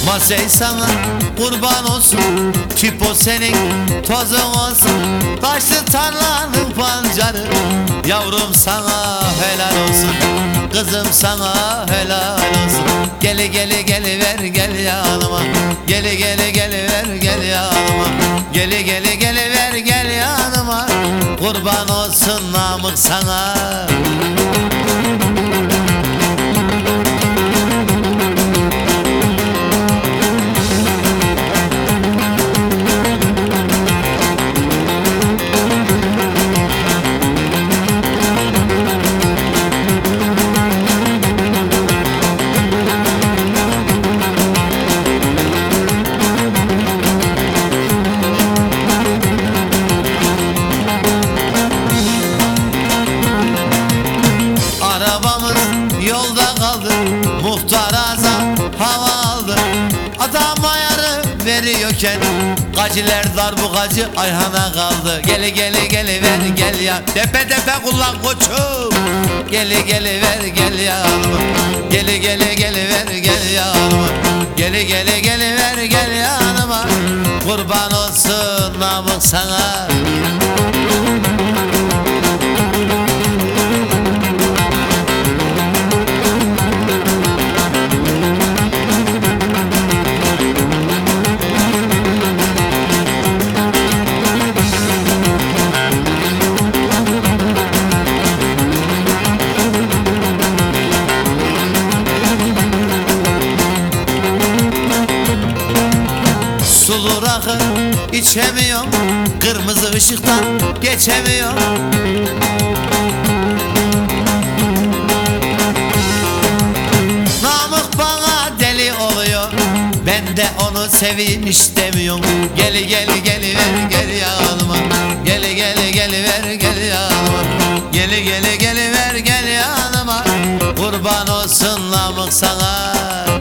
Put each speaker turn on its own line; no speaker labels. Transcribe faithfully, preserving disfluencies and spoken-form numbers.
Masey sana kurban olsun, tipo senin tozun olsun, taşlı tarlanın pancarı. Yavrum sana helal olsun, kızım sana helal olsun. Geli geli geli ver gel yanıma, geli geli geli ver gel yanıma, geli geli geli ver gel yanıma. Kurban olsun Namık sana. Arabamız yolda kaldı, muhtar azam hava aldı. Adam ayarı veriyorken gaciler darbukacı Ayhan'a kaldı. Geli geli geli ver gel ya, tepe tepe kullan koçum. Geli geli ver gel ya, geli geli geli ver gel ya, geli geli geli ver gel yanıma. Kurban olsun Namık sana. Sulu rakı içemiyorum, kırmızı ışıktan geçemiyorum. Namık bana deli oluyor, ben de onu seveyim istemiyorum. Geli geli geli ver gel yanıma, geli geli geli ver gel yanıma, geli geli geli ver gel yanıma. Kurban olsun Namık sana.